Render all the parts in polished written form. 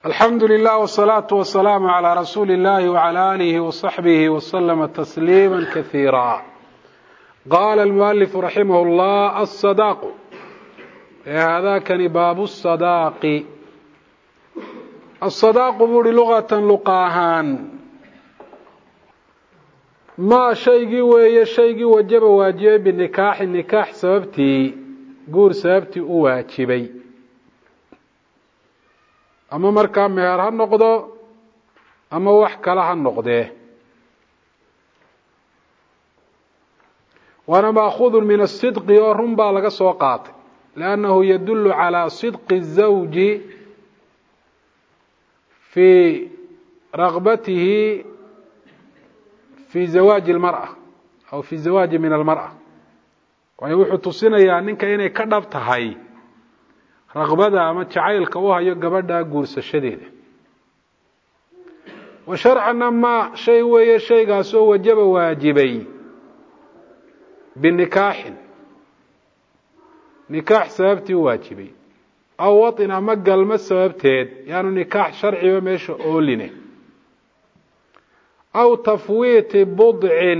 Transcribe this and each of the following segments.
الحمد لله والصلاة والسلام على رسول الله وعلى آله وصحبه وسلم تسليما كثيرا. قال المؤلف رحمه الله: الصداق. هذا كان باب الصداق. الصداق بوري لغة لقاهان ما شيء ويا شيء وجب واجب بالنكاح النكاح سببتي قول سببتي واجبي ama markaa meher ha noqdo ama wax kale ha noqdee waana maakhudun min asidqi oo run baa laga soo qaatay liannahu yadullu calaa sidqi الزawji fii ragbatihi fii zawaaji اlmarأa aw fii zawaaji min almarأa waayo wuxuu tusinayaa ninka inay ka dhab tahay raqbada ama jacaylka u hayo gabadha guursashadeeda. wa sharcana ma shay weeye shaygaas oo wajaba waajibay binikaaxin nikaax sababtii waajibay aw watin ama galmo sababteed yaanu nikaax sharciba meesha ooline aw tafwiiti budcin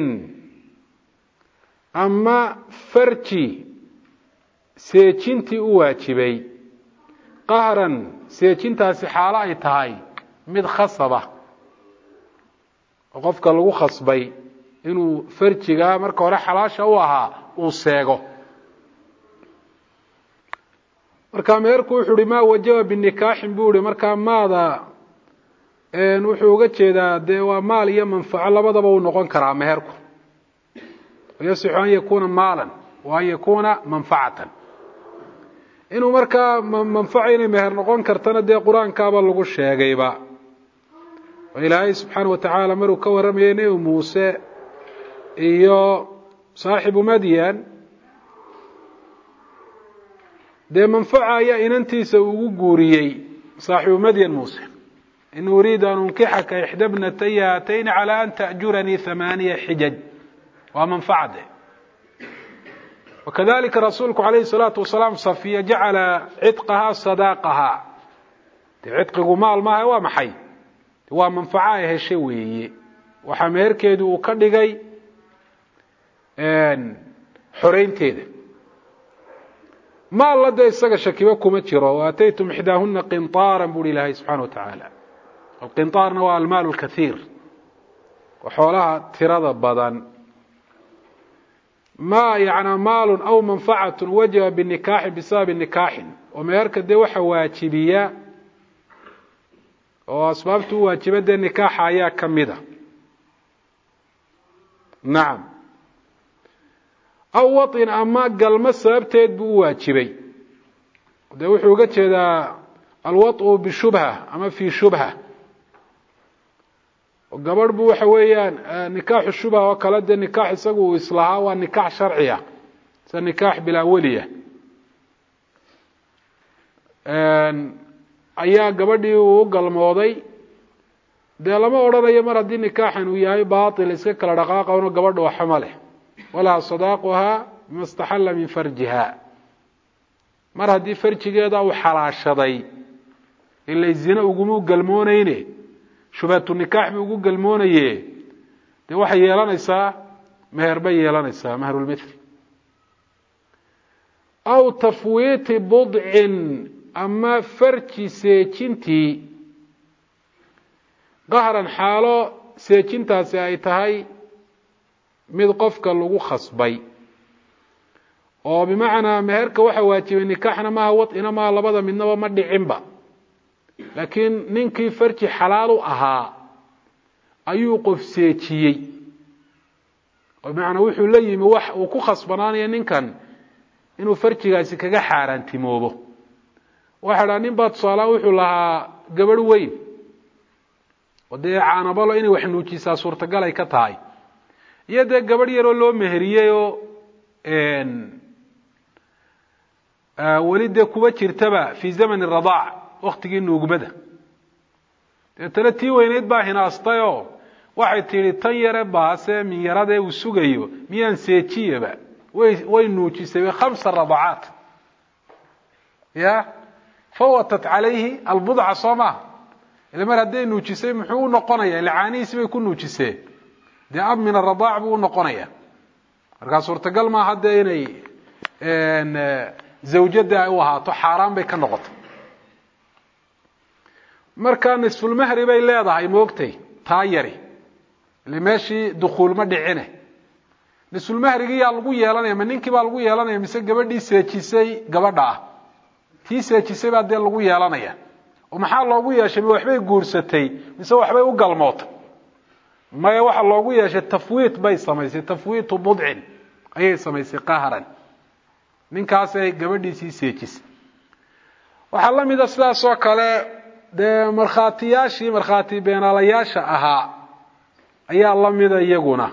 ama farji seejintii u waajibay qahran seejintaasi xaalo ay tahay mid khasaba oo qofka lagu khasbay inuu farjiga marka hore xalaasha u ahaa uu seego. marka meherku wuxuu yidhi maa wajaba binikaaxin buu yihi markaa maada wuxuu uga jeedaa dee waa maal iyo manfaco labadaba uu noqon karaa meherku. yasixu an yakuuna maalan wa an yakuuna manfacatan. inuu markaa manfaco inay meher noqon kartana dee qur-aankaaba lagu sheegayba oo ilaahay subxaana wa tacaala maruu ka warramayay nebi muuse iyo saaxibu madyan dee manfaca ayaa inantiisa ugu guuriyey saaxibu madyan muuse in uriidu an unkixaka ixda bnataya haatayni calaa an ta'juranii 8 xijaj waa manfacade. وكذلك رسولك عليه الصلاة والسلام صفية جعل عتقها صداقها عتقه مال ما هو محي هو منفعه هالشيء وحمير كيدو وكدغي حرين تيده ما لدى اسغا شكيبه كما جيرو واتيتم احداهن قنطارا بول الله سبحانه وتعالى. القنطار هو المال الكثير وحولها تراد بدن ما يعني مال أو منفعة وجب بالنكاح بسبب النكاح ومهرك دي waxa waajibiya oo asbaabtu waajibada nikaax ayaa kamida. نعم أو وطن أما galma sababteed buu waajibay de wuxuu uga jeedaa alwatu bishubha ama fi shubha gabadh buu waxa weeyaan nikaax shubha oo kala de nikaax isagu islaha waa nikaax sharciya sa nikaax bila waliya ayaa gabadhii uu galmooday de lama oranayo mar hadii nikaaxan uu yahay baatil iska kala dhaqaaqayno gabadha waxa ma leh wala sadaqaha mustahalla min farjiha mar hadii farjigeeda uu xalaashaday ilaa zina ugu galmoonayne shubatu nikaax bi ugu galmoonaye de waxa yeelanaysaa meher bay yeelanaysaa meherul mithl aw tafwiit bud'in ama farji seejinti qahran xaalo seejintaasi ay tahay mid qofka lagu khasbay oo bimaana meherka waxa waajibay nikaaxna ma wad ina ma labada midnaba ma dhicinba laakiin ninkii farji xalaal u ahaa ayuu qof seejiyey oo macna wuxuu la yimi wax uu ku khasbanaanay ninkan inuu farjigaasi kaga xaaraantimoobo. waxa nin baad salaam wuxuu lahaa gabadh weyn oo dee caanabalo inay wax nuujisaa suurtagal ay ka tahay iyo dee gabadh yar oo loo meheriyay oo walide kuba jirtaba fi zaman الرضاع waqtigii nuugmada tala tii weyneed baa hinaastayo waxay tiri tan yare baase min yarade uu sugayo miyaan seejiyaba way nuujisay 5 رضعات ya فوتت عليه البضع صومه إذا ما هدي نوجسي محو نقنية لعاني سبي يكون نوجسي دي أب من الرضاع بو نقنية marka suurtagal ma hadda inay zawjada ay u ahaato xaraam bay ka noqoto marka nisful mahri bay leedahay moogtay taayari limeeshi dukhul ma dhicine nisful mahriga yaa lagu yeelanaya ma ninkii baa lagu yeelanaya mise gabadhii seejisay gabadha tii seejisay baa dee lagu yeelanaya oo maxaa loogu yeeshay waxbay guursatay mise waxbay u galmootay ما waxa loogu yeeshay tafwiid bay samaysay tafwiitu bud'in ayay samaysay qaharan ninkaas ay gabadhiisii seejis waxa la mid ah sidaas oo kale de markhaati beenaalayaasha ahaa ayaa la mid iyaguna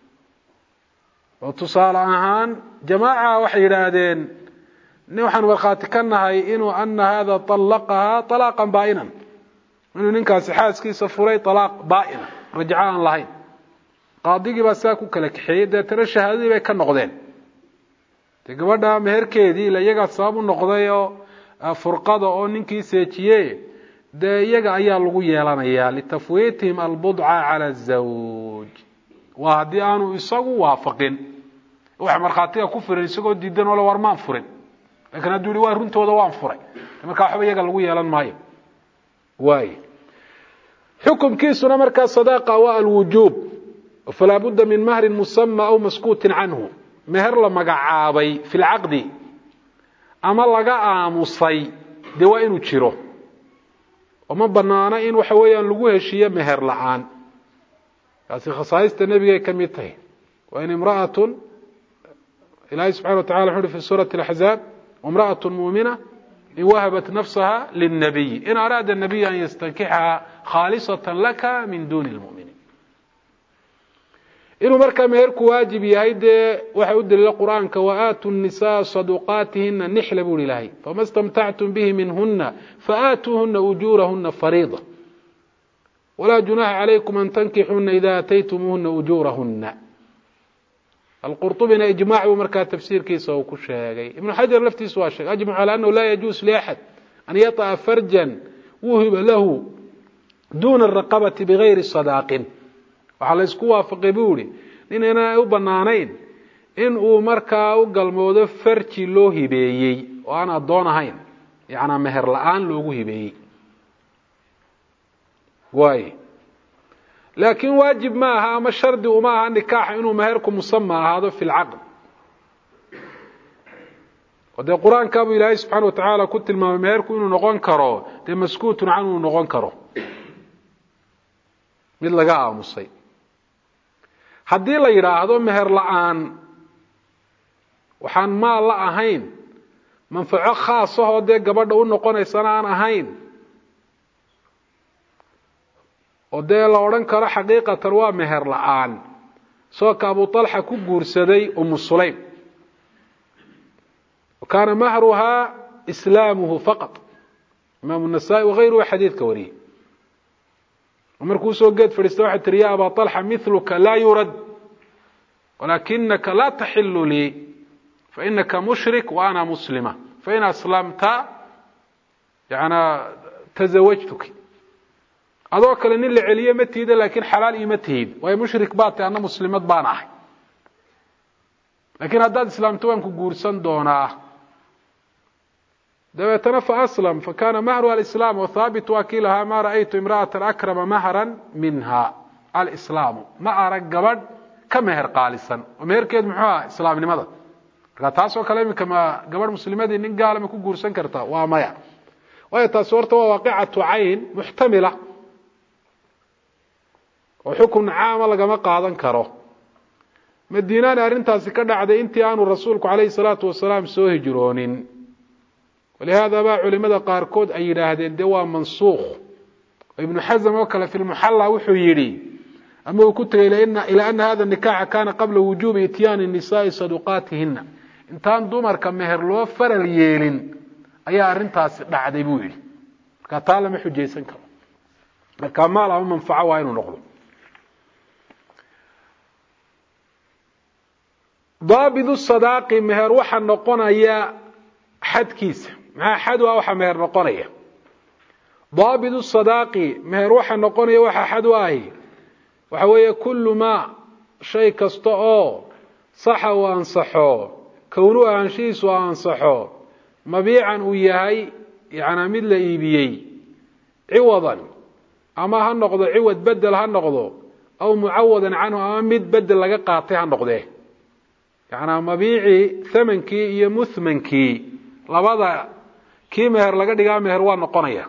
oo tusaale ahaan jamaaca waxay yiraahdeen nin waxaan markhaati ka nahay inuu anna hada talaqaha talaqan baa'inan inuu ninkaas xaaskiisa furay talaq baa'ina rajcaan lahayn qaadigii baa saa ku kala kaxeeyay deetana shahaadadii bay ka noqdeen de gabadha meherkeedii la iyaga sabab u noqday oo furqada oo ninkii seejiyay de iyaga ayaa lagu yeelanayaa litafwiitihim albud'a ala azwaj wa hadii aanu isagu waafaqin waxa markhaatiga ku firan isagoo diidan oo la warmaan furin laakiin haduu waa runtooda waan furay marka waxba iyaga lagu yeelan maayo waay حكم كيسنا مركز صداقة والوجوب فلا بد من مهر مسمى أو مسكوت عنه مهر لما قعابي في العقد أما لقى مصي دوائن تشيره وما بنانا إن وحويا لقوه الشيء مهر لعان يعني خصائص النبي كم يتهي وإن امرأة إلهي سبحانه وتعالى في سورة الأحزاب وامرأة مؤمنة إن وهبت نفسها للنبي إن أراد النبي أن يستنكحها خالصة لك من دون المؤمنين إنه مركا مهرك واجب يهيد وحيود للقرآن وآتوا النساء صدقاتهن نحل بول الله فما استمتعتم به منهن فآتوهن أجورهن فريضة ولا جناح عليكم أن تنكحون إذا أتيتموهن أجورهن القرطبي إجماع ومركا تفسير كيسا وكشاقي ابن حجر لفتي سواشك أجمع على أنه لا يجوز لأحد أن يطأ فرجا وهب له دون الرقبة بغير صداق وعلى اسكوا فقبولي لأننا أبنانين إن مركا وقلمود فرشي لو هبيي وأنا دونهين يعني مهر الآن لو هبيي واي لكن واجب معها ما الشرط ومعها النكاح إنه مهركم مسمى هذا في العقد وده القرآن كابو إلهي سبحانه وتعالى كنت المهركم إنه نغن كرو ده مسكوت عنه نغن كرو mid laga aamusay hadii la yiraahdo meher la'aan waxaan ma la ahayn manfaco khaas ah oo de gabadha u noqonaysa aan ahayn oo de la oran karo xaqiiqatan waa meher la'aan soo ka Abu Talha ku guursaday Sulaym وكان مهرها إسلامه فقط إمام النسائي وغيره حديث كوري ومركو سو قد فرستوحة يا أبا طلحة مثلك لا يرد ولكنك لا تحل لي فإنك مشرك وأنا مسلمة فإن أسلمت يعني تزوجتك أدوك لأن اللي عليا متهيد لكن حلال متهيد وهي مشرك باتي أنا مسلمات باناح لكن هداد إسلامتو أنكو قورسان دوناه دويتنا فأسلم فكان مهرها الإسلام وثابت وكيلها ما رأيت امرأة أكرم مهرا منها الإسلام ما أرق قبل كمهر قالسا ومهر كيد محوها إسلام لماذا تاسو كلامي كما قبل مسلمات إن قال مكو قرسان كرتا وامايا ويتاسورت واقعة عين محتملة وحكم عام لقما قاضا كرو مدينان أرنتاسي كدعد انتيان رسولك عليه الصلاة والسلام سوه جرونين ولهذا باع علماء قاركود أي يراهدين دواء منسوخ ابن حزم وكل في المحلى وحيري أما كنت إلى أن هذا النكاح كان قبل وجوب إتيان النساء صدقاتهن انتان دمر كمهر لو فرل ييلين أي أرنتاس بعد يبوي كطالما حجيسن كما كمال أو منفعة وين نقول ضابط الصداق مهر وحن نقونا يا حد كيس مع حد وأوحى مهر نقونية ضابط الصداق مهر waxa noqonaya waxa xad waahi waxa weeye kullu ma shay kasto oo saxa wa ansaxo kownu aanshiisu ansaxo mabiican uu yahay yaana mid la iibiyay ciwadan ama ha noqdo ciwad bedel ha noqdo aw muawadan anhu ama mid bedel laga qaatay ha noqdee yaana mabiici thamankii iyo muthmankii labada kii meher laga dhigaa meher waa noqonaya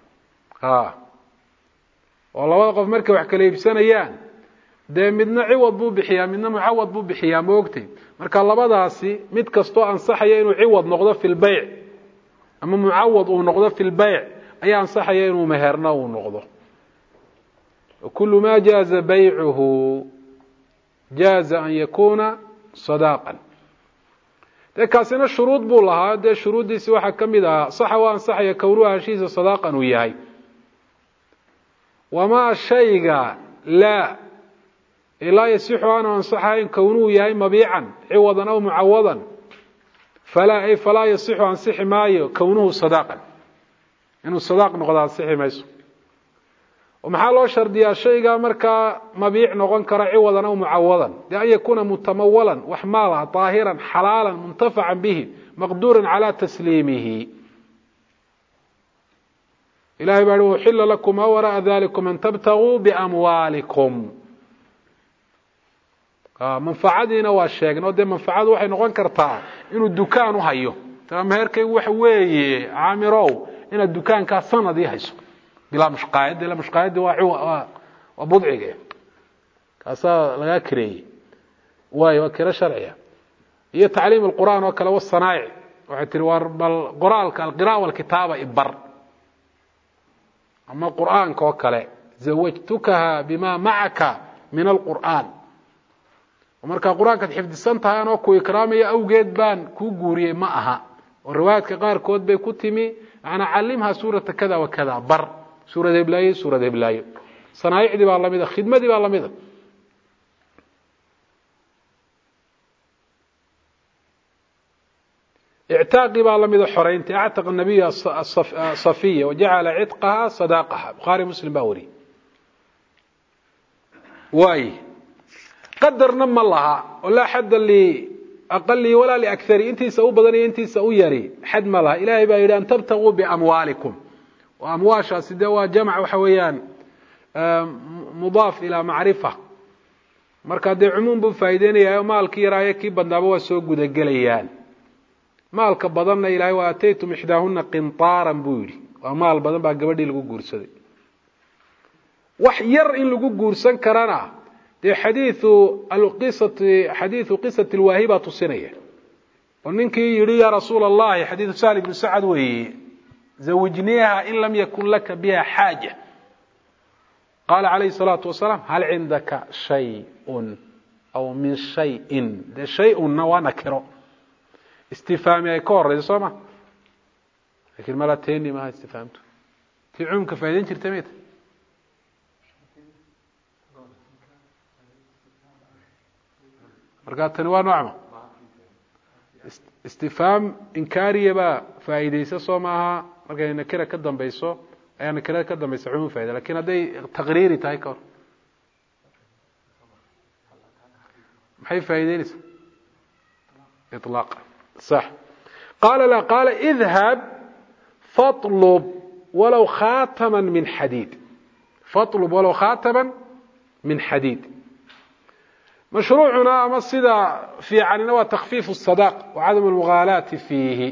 oo labada qof markay wax kala iibsanayaan de midna ciwad buu bixiyaa midna muawad buu bixiyaa moogtay marka labadaasi mid kasto ansaxaya inuu ciwad noqdo fil bay' ama muawad uu noqdo fil bay' ayaa ansaxaya inuu meherna uu noqdo kullu ma jaaza bay'uhu jaaza an yakuna sadaqan kaasina shuruud buu lahaa de shuruudiisi waxa kamid ah saxa waa ansaxaya kowruha heshiisa sadaqan uu yahay wama shayga la لا يصح أن أنصحه كونه يهي مبيعا عوضا أو معوضا فلا يصح أن صح مايو كونه صداقا إنه الصداق نقضى عن صحي مايسو ومحال أشهر دي الشيء مركا مبيع نقضى كرا عوضا أو معوضا لأن يكون متمولا وحمالا طاهرا حلالا منتفعا به مقدورا على تسليمه إلهي بارو حل لكم وراء ذلكم أن تبتغوا بأموالكم manfacadiina waa sheegnay de manfacadu waxay noqon kartaa inuu dukaan u hayo meherkay wax weeye aamirow ina dukaanka sanad hayso bila mushqaayad ila mushqaayad waa budciga kaasa laga kireeyay waa kira sharciya iyo tacliim alquran oo kala wasanaa'i waxa tiri war bal qoraalka alqiraa wal kitaaba ibar ama quraanka oo kale zawajtukaha bima ma'aka min alquran marka quraanka xifdisan tahay oo ku ikraamaya awgeed baan ku guuriyay ma aha oo riwaayadka qaar kood bay ku timi ana calimha suurata kada wa kada bar suurada iblaayo sanaaicdi baa lamida khidmadii baa lamida اعتاقي baa lamida xoreynta اعتق النبي الصفية وجعل عتقها صداقها بخاري مسلم باوري واي قدرنا ما لها ولا حد اللي أقل ولا لأكثر أنت سأو بدني أنت سأو يري حد ما لها إلهي بقى أن تبتغوا بأموالكم وأمواشا سدوا جمع وحويان مضاف إلى معرفة marka de cumuum buu faa'iideynaya maalkii yaraaya kii badnaaba waa soo guda galayaan maalka badanna ilaahay waa ataytum ihdaahunna qintaran buu yiri waa maal badan baa gabadhii lagu guursaday wax yar in lagu guursan karana de xadiithu qissati alwaahiba tusinaya waninkii yiri ya rasuul allah xadiithu Salim ibn Sa'd weeye zawajniha in lam yakun laka biha haaja قال عليه الصلاة والسلام هل عندك شيء أو من شيء ده شيء نوانا كرو استفهامي يكور يسمع لكن ما لا تهني ما استفهمته في عمك فايدين ترتميت مرقات تنوى نوعمة استفهام إنكاري يبا فايدة يسسو معها مرقات نكرة كدن بيسو أنا كذا كذا مسعوم فايدة لكن هذا تقريري تايكور محي فايدين إطلاق صح قال لا قال اذهب فاطلب ولو خاتما من حديد فاطلب ولو خاتما من حديد مشروعنا أما الصدى في عننا وتخفيف الصداق وعدم المغالاة فيه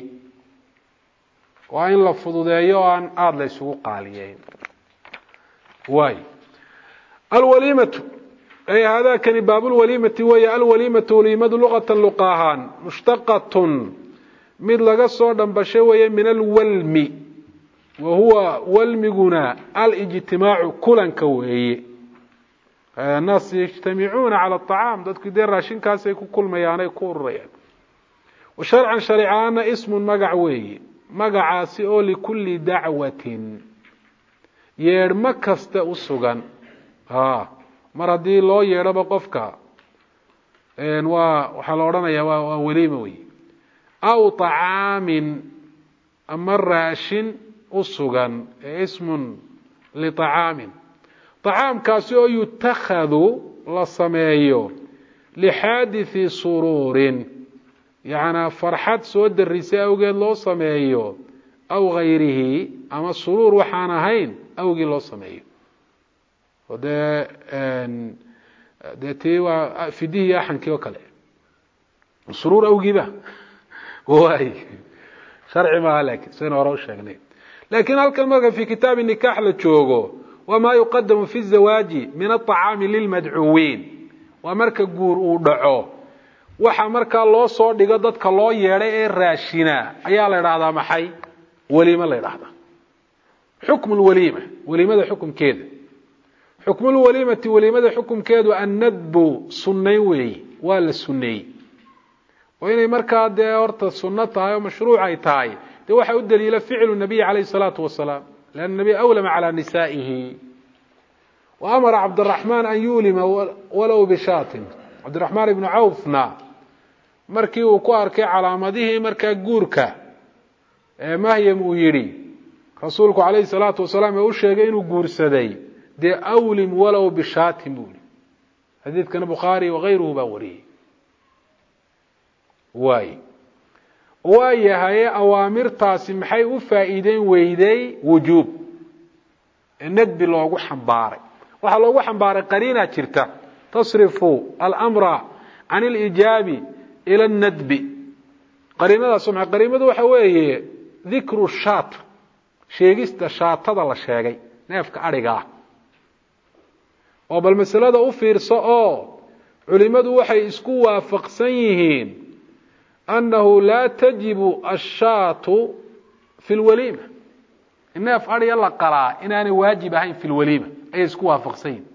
وإن لفظوا دايوان آد ليسوا قاليين واي الوليمة أي هذا كان باب الوليمة وهي الوليمة وليمة لغة لقاهان مشتقة من لغة بشوية من الولم وهو ولمقنا الاجتماع كلا كوهي الناس يجتمعون على الطعام ذاتك دير راشين كاسي كل ميانا يكون ريان وشرعا شرعان اسم مقعوي magacaasi oo likulli dacwatin yeedhma kasta u sugan mar haddii loo yeedhaba qofka waxaa la odhanayaa waa weliima wey aw طacaamin ama raashin أسغا اسم لطعام طعام كاسو يتخذ لصميو لحادث سرور يعني فرحات سود الرساء وقال له صميو أو غيره أما السرور وحانهين أو قال له صميو وده تيوى فديه يحن كيو كله السرور أو قبه واي شرعي ما لك سنة وروش يعني لكن هالكلمة في كتاب النكاح لتشوغو وما يقدم في الزواج من الطعام للمدعوين ومركا قور ودعو waxa marka loo soo dhigo dadka loo yeeray ee raashina ayaa la yiraahdaa maxay waliima la yiraahdaa حكم الوليمة وليمة حكمkeeda حكم الوليمة وليمة حكمkeedu الندب سنوي ولا سني وإنay marka de horta sunna tahay oo mashruuc ay tahay de waxa u daliila ficil النبي عليه الصلاة والسلام لأن النبي أولم على نسائه وأمر عبد الرحمن أن يولم ولو بشاة عبد الرحمن بن عوفنا markii uu ku arkay calaamadihii marka guurka Mahyam uu yiri rasuulku kaleey salaatu wasalaam uu sheegay inuu guursaday de awlim walaw bishaatin buuli hadithkan Bukhari wa ghayruhu ba wari waayahay awaamirtaasi maxay u faa'iideen weyday wujub nadbi loogu xambaaray waxa loogu xambaaray qariina jirta tasrifu al-amra an al-ijabi إلى الندب قرينة سمع قرينة وحويه ذكر الشاط شيغيست شاط هذا الشيغي نفك أرجع وبالمسألة ده أفير صاء علماء وحي اسكوا فقسيهين أنه لا تجب الشاط في الوليمة إنها في أرجع الله قراء إنها واجبة في الوليمة أي اسكوا فقسين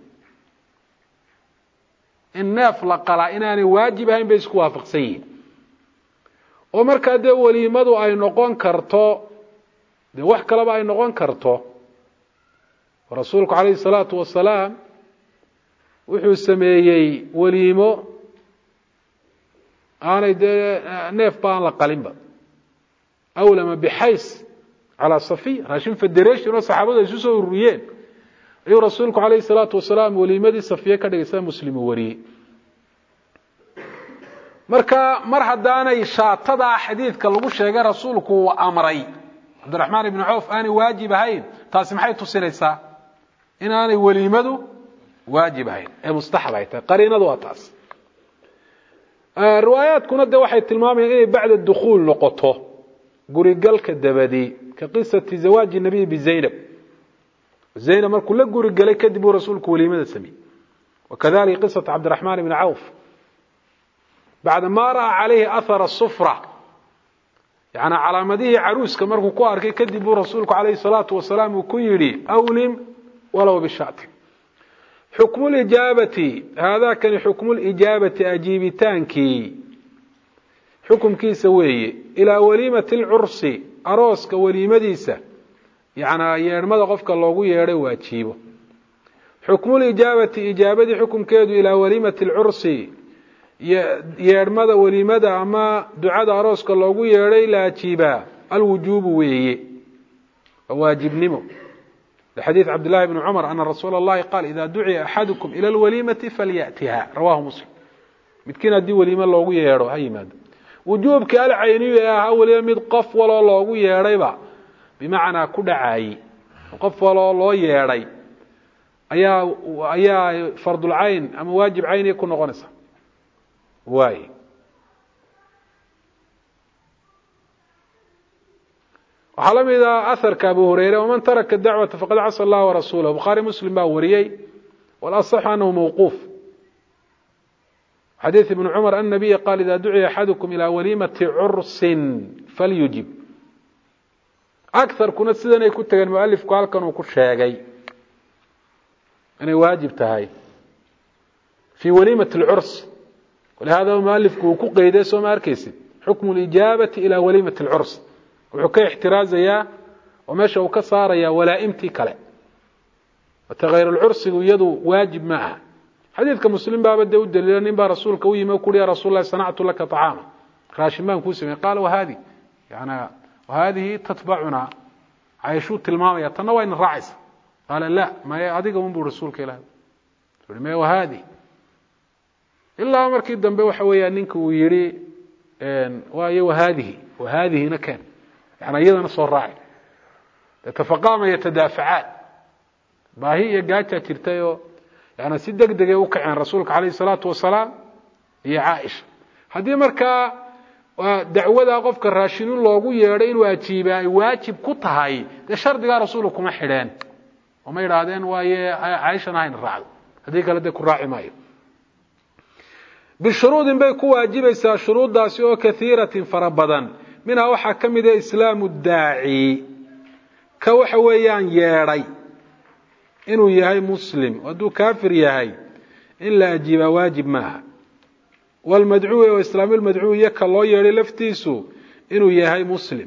الناف لقلا إناني واجبين بيسku waafaqsan oo marka de waliimadu ay noqon karto de wax kale ay noqon karto rasuulku kaleey salaatu wasalaam wuxuu sameeyay waliimo aanay de neef baan la qalinba awlama bihays ala safiya raashin federation oo saxaabada isu soo ururiyeen ayuu rasuulku kaleey salaatu wasalaam waliimadii safiya ka dhigay muslim wari marka mar hadaanay shaatada xadiidka lagu sheegay rasuulku uu amray Abdurrahman ibn Auf aani waajib ahayn taasi maxay tusinaysaa inaanay waliimadu waajib ahayn ee mustahab ay tahay qariinadu waa taas riwaayadkuna de waxay tilmaamayaan inay bacda dukhul noqoto gurigalka dabadi ka qisati zawaaji nabi bi Zaynab زينب markuu la guri galay kadib uu rasuulku waliimada sameeyay وكذلك قصة عبد الرحمن بن عوف بعد ما رأى عليه أثر الصفرة يعني علامته عروس markuu ku arkay kadib uu rasuulku عليه الصلاة والسلام ku yiri أولم ولو بالشاة حكم الإجابة هذا كان حكم الإجابة أجيبتانكي حكم كيس ويه إلى وليمة العرس أروس كوليمديسة يعني يرمد قفك الله يرى واجيبه حكم الإجابة إجابة حكم كيدو إلى وليمة العرس يرمد وليمة أما دعاء أروسك الله يرى لا تجيبه الوجوب ويه واجب نمو لحديث عبد الله بن عمر أن رسول الله قال إذا دعي أحدكم إلى الوليمة فليأتها رواه مسلم متكين دي وليمة الله يرى هاي ماذا وجوبك العيني يا هؤلاء مد قف ولا الله يرى بمعنى كدعاي قف ولا الله يرى أيا فرض العين أما واجب عين يكون غنسا واي وحلم إذا أثر كأبو هريرة ومن ترك الدعوة فقد عصى الله ورسوله بخاري مسلم باوريي والأصح أنه موقوف حديث ابن عمر النبي قال إذا دعي أحدكم إلى وليمة عرس فليجب أكثر كنت سيدنا كنت المؤلف قال كانوا كل شيء أنا واجب تهاي في وليمة العرس ولهذا المؤلف كوكو قيده سوما أركيسي حكم الإجابة إلى وليمة العرس وحكي احتراز يا وماشى وكسار يا ولا امتي كلا وتغير العرس يده واجب معها حديث كمسلم باب الدود لأن با رسولك ويما يقول يا رسول الله صنعت لك طعاما راشمان كوسمي قال وهذه يعني وهذه تتبعنا عايشو تلمامية تنوين الرعيس قال لا ما يأذيك منبو رسولك إله ما وهذه إلا أمرك الدنبي وحويا أنك ويري وهذه نكان يعني أيضا نصر الراعي تتفقام يتدافعان باهي قاعدة ترتيو يعني سيدك دقي وقع عن رسولك عليه الصلاة والسلام هي عائشة هذه مركا دعوة قفك الراشدين لوغو يرين واجب كتهاي ده شرط قال رسولكم حيران وما يرادين وهي عائشة ناين الرعد هذه قالت لك الراعي مايو بالشروط بيكون واجبيسا شروط داسيو كثيرة فربضا منها وحا كمد إسلام الداعي كوحا ويان ياري إنه يهي مسلم ودو كافر يهي إلا أجيب واجب معها والمدعو وإسلام المدعو يكا الله يري لفتيسو إنه يهي مسلم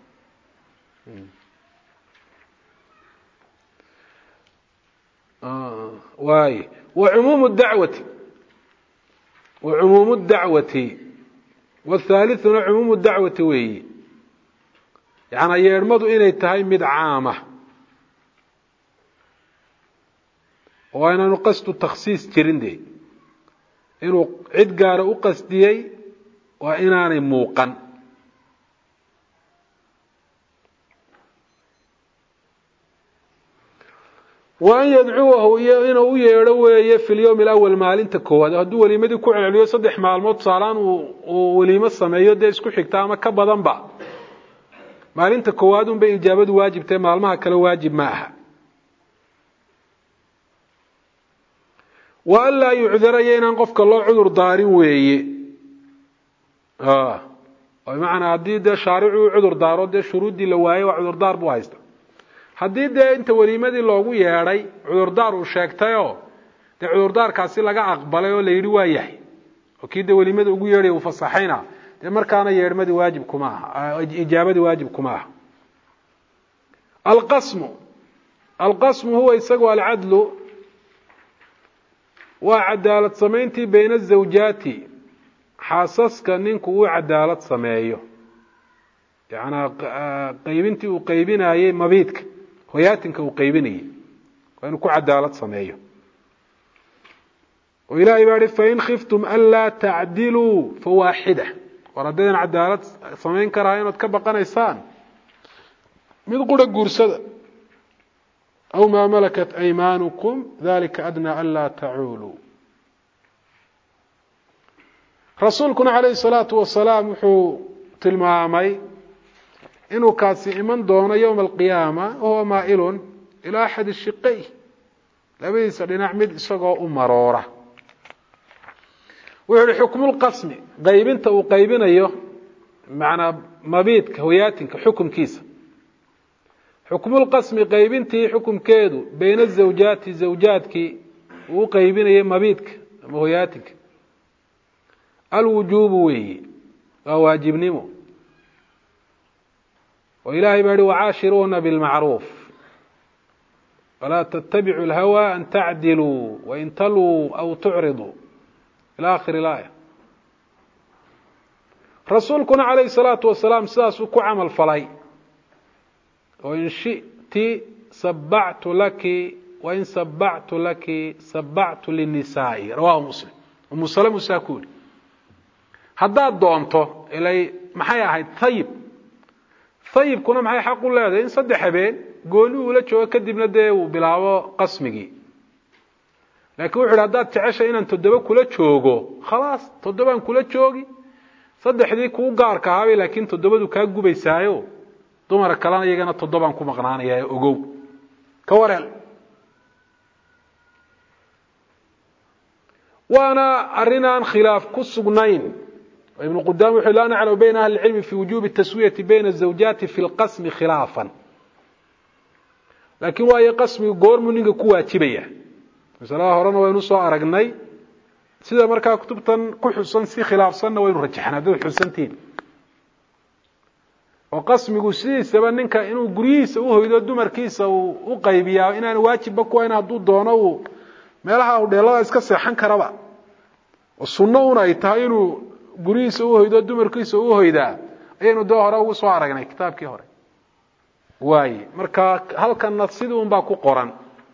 وعموم الدعوة والثالث عموم الدعوة وي يعني يرمض إلي تهي مد عامة وأنا نقصد التخصيص ترندي إنه عد قار أقصدي وإناني موقن وأن يدعوه إنه يروي في اليوم الأول مالين تكواد هدو وليمدي كوعن عليه صدح مالموت صالان وليمة السمايات دي اسكو حكتاما كبضان با مالين تكوادون بإجابة واجب تي مالمها كلا واجب معها وأن لا يعذر يينان قفك الله عذر دارين ويي ومعنى هدي ده شارعو عذر دارو ده شروط دي لواي وعذر دار بوايستا haddii dee inta weliimadii loogu yeedhay cudurdaar uu sheegtayoo dee cudurdaarkaasi laga aqbalay oo la yidhi waa yahay oo kii dee weliimada ugu yeedhay uu fasaxayna dee markaana yeedhmadii waajib kuma aha ijaabadii waajib kuma aha alqasmu huwa isagu alcadlu waa cadaalad samayntii bayna azawjaati xaasaska ninku uu cadaalad sameeyo yacnaa qaybintii uu qaybinayay mabiidka hoyaatinka uu qaybinayay waa inuu ku cadaalad sameeyo oo ilaahay baa yidhi fain khiftum anlaa tacdiluu fawaaxida war haddaydan cadaalad samayn karaa inaad ka baqanaysaan mid qura guursada aw maa malakat aymaanukum dalika adnaa anlaa tacuuluu rasuulkuna calayhi salaatu wasalaam wuxuu tilmaamay inuu kaasi iman doono yowma alqiyaama wahuwa maa'ilun ilaa axadi shiqay labadiisa dhinac mid isagoo u maroora wuxuu yihi xukmulqasmi qaybinta uu qaybinayo macnaa mabiidka hoyaatinka xukumkiisa xukmulqasmi qaybintii xukumkeedu bayna azawjaati zawjaadkii uu qaybinayay mabiidka ama hoyaatinka alwujuubu weeye waa waajibnimo وإلهي باري وعاشرون بالمعروف ولا تتبعوا الهوى أن تعدلوا وإن تلوا أو تعرضوا إلى آخر الآية رسولكنا عليه الصلاة والسلام ساسك عمل فلاي وإن شئت سبعت لك وإن سبعت لك سبعت للنساء رواه مسلم ومسلم ساكوني هذا دونته إلي محيا هاي طيب طيب كنا معي حق الله إن صدح بين قولوا ولا شو كدبنا ده وبلاوا قسمي لكن وحده هذا تعيش إن أنت تدبك كل شوقه خلاص تدبان كل شوقي صدح ذيك وقار كهاوي لكن تدبدو كأجو بيسايو دمر الكلام يجينا تدبان كم غناني يا أجو كورل وأنا أرينا خلاف كسبنين ابن قدام يقول لا نعلم بين أهل العلم في وجوب التسوية بين الزوجات في القسم خلافا لكن وهي قسم قور منك كوا تبيه مثلا هرنا وينصو أرقني سيدا مركا كتبتا كحسن سي خلاف صنة وينرجحنا دول حسنتين وقسم قسي سبا ننك إنو قريس وهو يدو مركيس وقيبيا إنا نواجب بكوا إنا دو دونو ميلها وديلا اسكا سيحان كربا والسنة هنا يتاينو قريس وهو يدو مركيس وهو يدا ayaynu doo hore ugu soo aragnay kitaabkii hore waay marka halkan sidoo baa ku qoran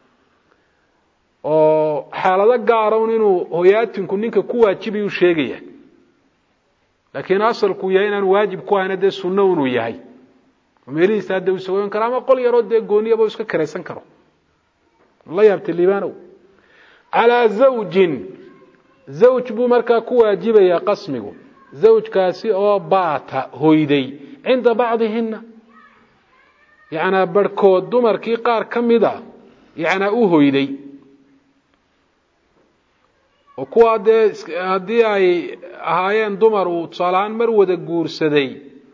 oo xaalado gaar ah inuu hooyaatinku ninka ku waajibiyo sheegaya laakiin asalku yahay inaan waajib ku ahayn de sunno uu yahay meelihiisa hadda uu soo karo ama qol yaro de gooniyaba iska kareysan karo la yaabtay liibano ala zawjin zawj buu markaa ku waajibaya qasmigu zawjkaasi oo baata hooyday inda baadihina yaana barkood dumarkii qaar kamida yaana uu hooyday oo kuwa hadii ay ahaayeen dumar uu salaan mar wada guursaday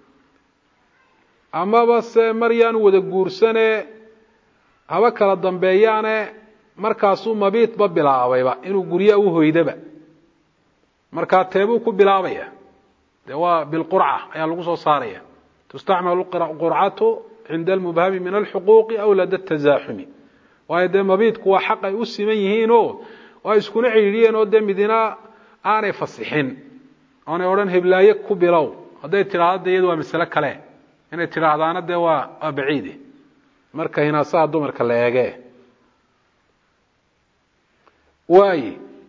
ama base maryaan wada guursane haba kala dambeeyaane markaasuu mabiit ba bilaabayba inuu guriya u hooydaba marka teebu ku bilaabaya waa bil qur'a ayaa lagu soo saaraya tustacmalu qur'atu inda al-mubham min al-huquq aw lad at-tazahum waayde mabiitku waa xaq ay u siman yihiin oo way iskuna xiriiriyeen oo midina aanay fasixin aanay oran heblaaye ku bilow haday tiraahdo iyadu waa mas'ala kale inay tiraahdaana de waa baciide marka hinaasaha dumarka la eege waay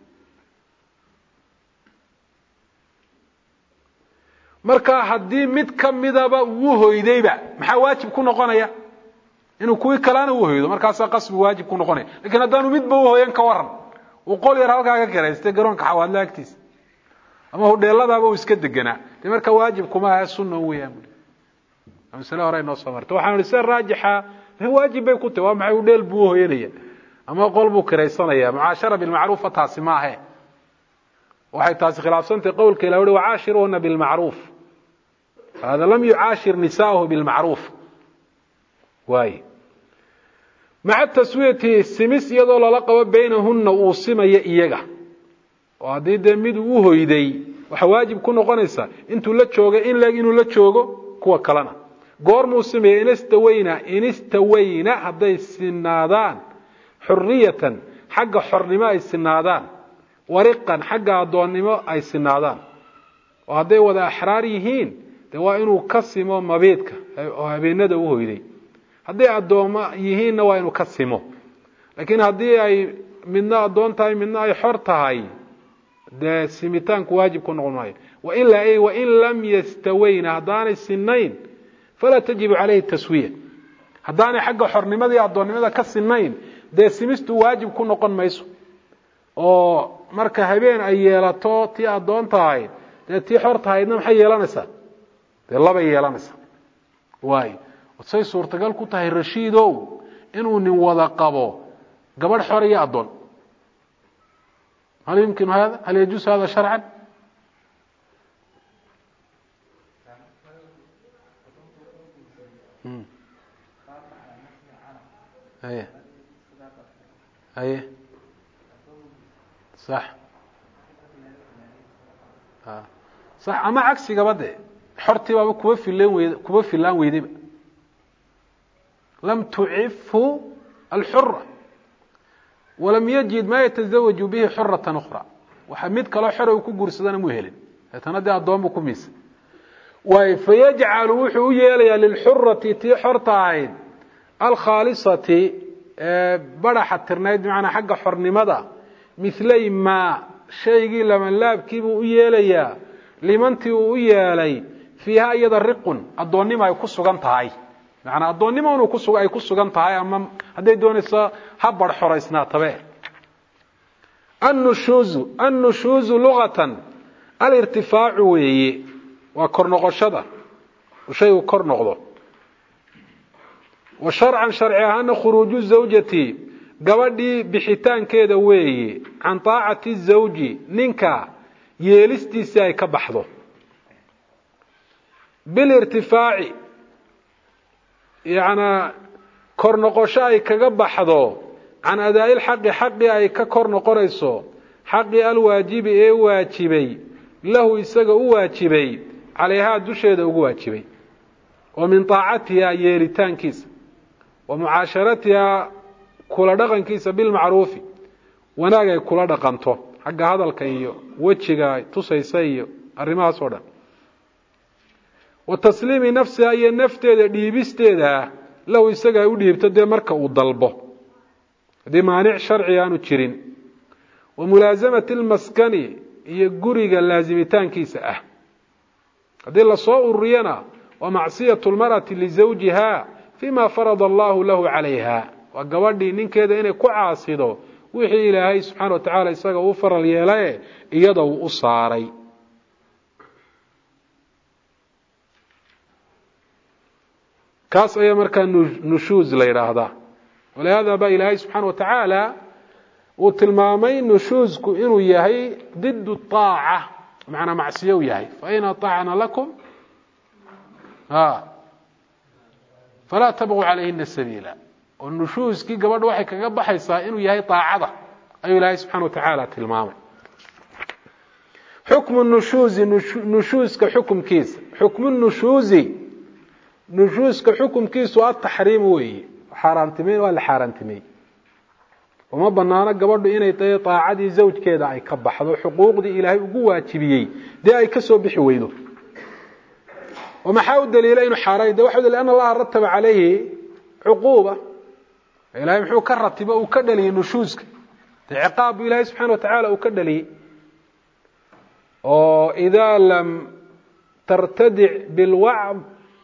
marka hadii mid kamidaba uu hooydayba maxaa waajib ku noqonaya inuu kuwi kalaana uu hooydo markaas qasbi waajib ku noqonaya laakiin hadaan midba uu hooyan ka waran uu qol yar halkaaga gareystay garoonka xawaadla agtiis ama hodheeladaaba uu iska deganaa marka waajib kuma aha sunna weeyaan amsala hore noo soo martay waxaan isla raajixa waajib bay ku tahay waa maxay hodheel buu hooyanaya ama qol buu kareysanaya muashara bil ma'ruf taasi ma aha waxay taasi khilaafsantay qowlka Ilaahay wa aashiruna bil ma'ruf hada lam yu'ashir nisaahu bil ma'ruf waay مع التسوية سمس يدو للقب بينهن وصمي إيجا وهذه دميد وهيدي وحواجب كنا قنصة انتوا لا تشوجا إن لاجينوا لا تشوجا كوا كلنا قار موسمي إن استوينا هذا السنادان حرية حق حرماء السنادان ورقا حق الضوانماء أي السنادان وهذا وذا أحراريهين دوا إنه كسموا مبيتك وهبين ده وهيدي haddii adooma yihiin waa inuu ka simo laakiin haddii ay midna adoon tahay midna ay xor tahay de simitaanku waajib ku noqon maayo wa in lam yastawayna haddaanay sinayn fala tajib alayhi taswiya haddaanay xagga xornimadii adoonnimada ka sinayn de simistu waajib ku noqon mayso oo marka habeen ay yeelato tii adoon tahay de tii xor tahayna maxay yeelanaysaa de laba yeelanaysaa waay وتصير صورتقال كتاه الرشيدو إنه نوضا قبو قبل حرية أدون هل يمكن هذا؟ هل يجوز هذا شرعا؟ هي صح صح أما عكسي قبضي حرتي بابا كوبا في اللان ويدي لم تعفه الحرة ولم يجد ما يتزوج به حرة أخرى وحميد كلا حرة وكو قرصدان مهلين يتندى الضوام كميس فيجعل وحو يلي للحرة تي حرة عين الخالصة برحة ترنايد معنا حق حرني مدى مثلي ما شيء لما لاب كيبو يلي لمن تيو يلي فيها يضرق الضواني ما يقص غنطهاي يعني الضوانيما انه كسو اي كسغان tahay ama haday doonayso habar xoreysna tabe النشوز لغة الارتفاع وهي وكرنقشده وشيء كرنقده وشرعا شرعها ان خروج الزوجة gabadhii bixitaankeeda weeye can taacati zawji ninka yeelistiisa ay ka baxdo bil irtifaaci يعني كرنقشة أي كجبحضو عن أداء الحق أي ككرنقريسو حق الواجب أي واجبي له يسجى واجبي عليها دشيد واجبي ومن طاعتها يريتان كيس ومعاشرتها كل دقن كيس بالمعروف وناجي كل دقنته حق هذا الكيو وجهي تصيصي الرماس ودا وتسليم نفسها هي نفتها ديبستها lahu isaga ay u dhiibto dee marka uu dalbo haddii maanic sharci aanu jirin wa mulaasamati almaskani iyo guriga laazimitaankiisa ah haddii lasoo ururiyana waa macsiyatu lmar'ati lizawjiha fima farada allahu lahu calayha waa gabadhii ninkeeda inay ku caasido wixii ilaahay subxaana wa tacaala isaga uu faral yeelaye iyada uu u saaray kaas ayaa markaa nushuuz la yidhaahdaa walihaada baa ilaahay subxaana wa tacaala uu tilmaamay nushuuzku inuu yahay ضد الطاacة macnaa macsiyo u yahay fain aطacna lakum falaa tabغuu calayhina sabiila oo nushuuzkii gabadha waxay kaga baxaysaa inuu yahay طaacada ayuu ilaahay subxana wa tacaala tilmaamay xukmu nushuuzi nushuuzka xukumkiisa xukmu nushuuzi nushuuzka xukumkiisu ataxriim weeye xaaraantimeyn waa la xaaraantimey uma banaano gabadhu inay tahay taacadii zawjkeeda ay ka baxdo xuquuqdii ilaahay ugu waajibiyey dee ay ka soo bixi weydo oo maxaa u daliila inuu xaaraan waxa daliil anna Allah rataba calayhi cuquba ilaahay muxuu ka ratiba uu ka dhaliyay nushuuzka ciqaab ilaahay subxaana wa tacaala uu ka dhaliyay oo idaa lam tartadic bilwacd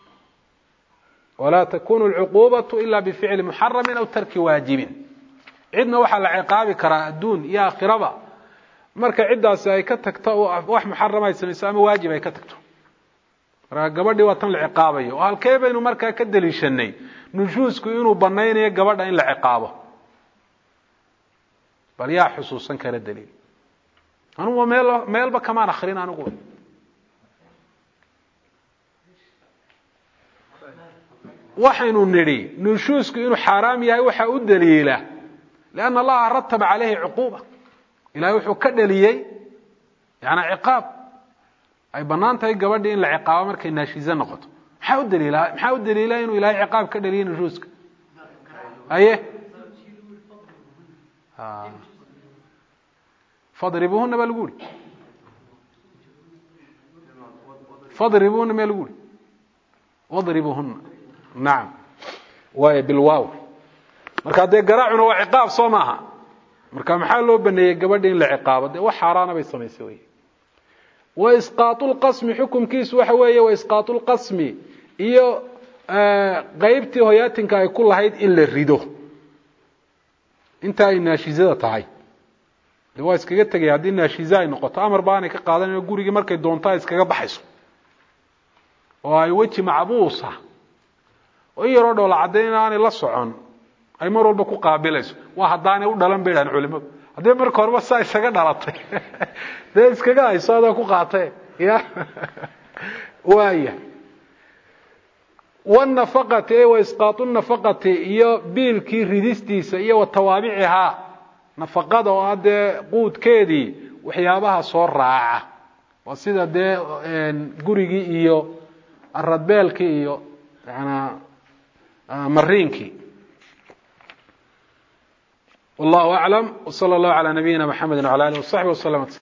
walaa takunu alcuqubatu ila bificli muxaramin aw tarki waajibin cidna waxaa la ciqaabi karaa adduun iyo aakhiraba marka ciddaasi ay ka tagto wax muxarama ay samayso ama waajib ay ka tagto marka gabadhii waa tan la ciqaabayo oo halkee baynu markaa ka daliishanay nushuusku inuu banaynayo gabadha in la ciqaabo bal yaa xusuusan kara daliil anugu meelba kamaan akhrin anigu waxaynu nidhi nushuusku inuu xaaraam yahay waxaa u daliila لأن الله رتب عليه عقوبة إلهي وحو كدليي يعني عقاب أي بنانتهي قبردي إن العقاب مركي ناشيزة نقطه محاو الدليل إنه إلهي عقاب كدليي نجوزك أيه فاضربوهن بالقول فاضربوهن بالقول واضربوهن نعم وبالواو marka de garaacuna waa ciqaab soo maaha marka maxaa loo baneeyay gabadha in la ciqaabo de wax xaraana bay sameysay way wa isqaatul qasmi hukumkiisu waxa weeye wa isqaatul qasmi iyo qaybtii hoyaatinka ay ku lahayd in la rido inta ay naashizada tahay de waa iskaga tagay hadii naashiza ay noqoto amar baan ka qaadanay guriga markay doontaa iskaga baxayso oo ay waji macbuusa oo yaro dhoola cadeynaan la socon ay mar walba ku qaabilayso waa hadaanay u dhalan beeran culimadu hadii marka horba saa isaga dhalatay de iskaga ay soo ku qaatay ya waaya والنفقة وإسقاط النفقة iyo biilkii ridistiisa iyo tawaabiciha nafaqada oo hada quudkeedii waxyaabaha soo raaca waa sida de gurigi iyo aradbeelkii iyo mariinki والله أعلم وصلى الله على نبينا محمد وعلى آله وصحبه وسلم